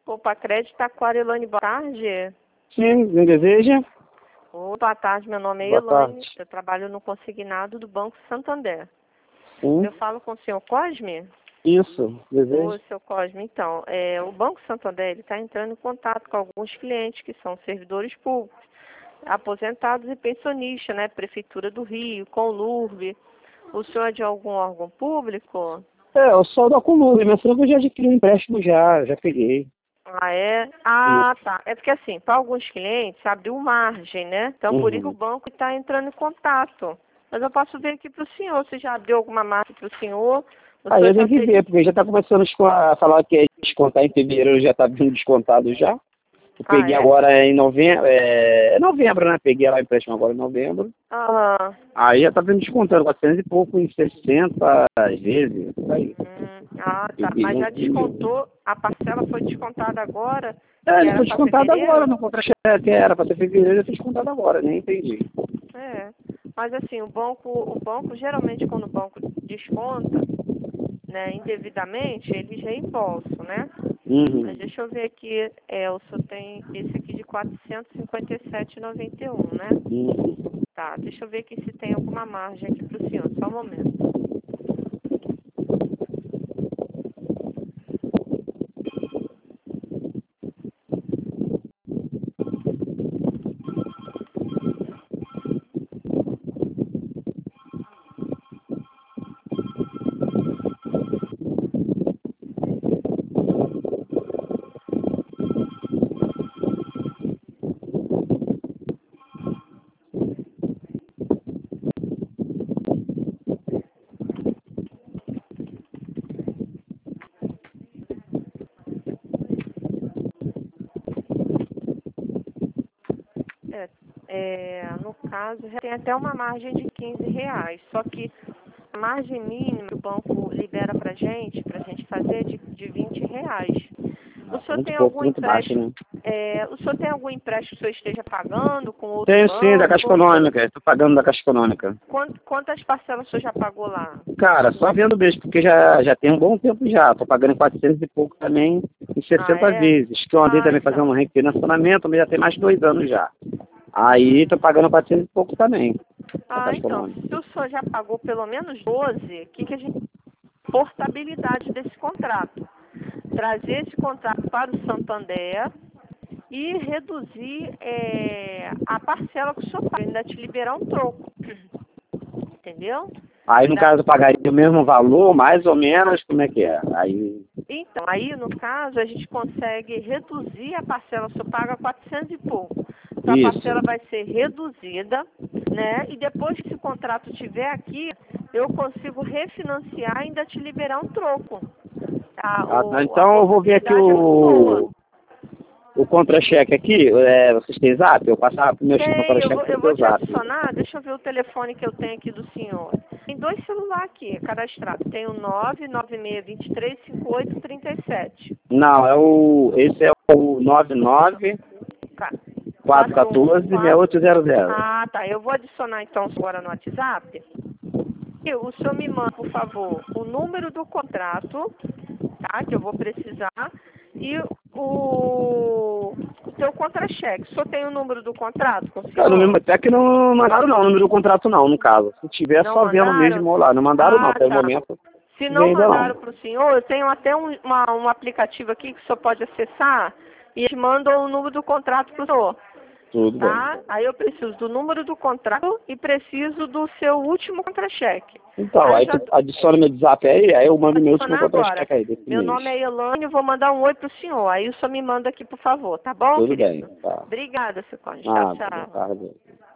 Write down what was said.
Opa, Crédito Taquara, Elane, boa tarde. Sim, me deseja? Boa tarde, meu nome é Boa Elane, tarde. eu trabalho no consignado do Banco Santander. Sim, Eu falo com o senhor Cosme? isso, Ô, deseja. seu Cosme, então, o Banco Santander está entrando em contato com alguns clientes que são servidores públicos, aposentados e pensionistas, né? Prefeitura do Rio, Conlurb. O senhor é de algum órgão público? Eu sou da Coluna, mas eu já adquiri um empréstimo já peguei. Ah, é? Isso. Ah, tá. É porque assim, para alguns clientes abriu margem, né? Então por isso o Uhum. banco está entrando em contato. Mas eu posso ver aqui para o senhor, se já abriu alguma margem para o senhor. O Aí senhor eu já tenho que teria. ver, porque já está começando a falar que é descontar em fevereiro, já está vindo descontado já. Eu Ah, peguei é? agora em novembro, novembro, né? Peguei lá o empréstimo agora em novembro. Aham. Aí já está vindo descontando, 400 e pouco em 60 vezes, isso aí. Ah, tá. Peguei Mas um já filho. descontou, a parcela foi descontada agora, que Ele era foi para descontado agora fevereiro? no contra-cheque, era para ser fevereiro, já foi descontado agora, nem entendi. É. Mas assim, o banco geralmente quando o banco desconta, né, indevidamente, eles reembolsam, né? Mas Uhum. deixa eu ver aqui, o senhor tem esse aqui de 457,91, né? Uhum. Tá, deixa eu ver aqui se tem alguma margem aqui para o senhor, só um momento. No caso, já tem até uma margem de R$ 15, só que a margem mínima que o banco libera para a gente fazer é de R$ 20. O Nossa, senhor muito tem pouco, algum muito baixo, empréstimo? né? O senhor tem algum empréstimo que o senhor esteja pagando com outro Tenho sim, da Caixa banco? Econômica, estou pagando da Caixa Econômica. Quantas parcelas o senhor já pagou lá? Cara, só vendo mesmo, porque já tem um bom tempo já. Estou pagando 400 e pouco também, em Ah, 60 é? vezes. Que eu andei Ah, também fazendo então. um refinanciamento, mas já tem mais de 2 anos já. Aí Hum. estou pagando 400 e pouco também, da Ah, Caixa então. Econômica. Se o senhor já pagou pelo menos 12, o que que a gente portabilidade desse contrato? Trazer esse contrato para o Santander e reduzir a parcela que o senhor paga, ainda te liberar um troco. Entendeu? Aí, no Da- caso, eu pagaria o mesmo valor, mais ou menos, como é que é? Aí, Então, aí no caso a gente consegue reduzir a parcela, o senhor paga 400 e pouco. Então a parcela isso. vai ser reduzida, né? E depois que esse contrato estiver aqui, eu consigo refinanciar e ainda te liberar um troco. Tá? Ah, tá. A Então, eu vou ver aqui possibilidade é muito boa. o contra-cheque aqui. Vocês têm zap? Eu passar o meu Tem, eu contra-cheque vou, pelo eu vou teu te zap. adicionar, deixa eu ver o telefone que eu tenho aqui do senhor. Tem dois celulares aqui, cadastrados. Tem o 996235837. Não, esse é o 99 Ca- 414 414. 6800. Ah, tá. Eu vou adicionar então agora no WhatsApp. E o senhor me manda, por favor, o número do contrato, tá? Que eu vou precisar. E o teu contra-cheque. O senhor tem o número do contrato com o Cara, senhor? até que não mandaram não, o número do contrato não, no caso. Se tiver, Não só vendo mandaram? mesmo lá. Não mandaram não, Ah, até o tá. momento. Se Não vi não ainda não. mandaram para o senhor, eu tenho até um aplicativo aqui que o senhor pode acessar e eles mandam o número do contrato para o senhor, Tudo bem. tá? Aí eu preciso do número do contrato e preciso do seu último contra-cheque. Então, Aí eu aí já tu adiciona meu zap aí eu vou mando meu último adicionar agora. contra-cheque aí desse Meu mês. nome é Elane, vou mandar um oi para o senhor. Aí o senhor me manda aqui, por favor, tá bom, Tudo bem, querido? tá. Obrigada, seu cônjuge. Tchau, Nada, boa tchau. tarde.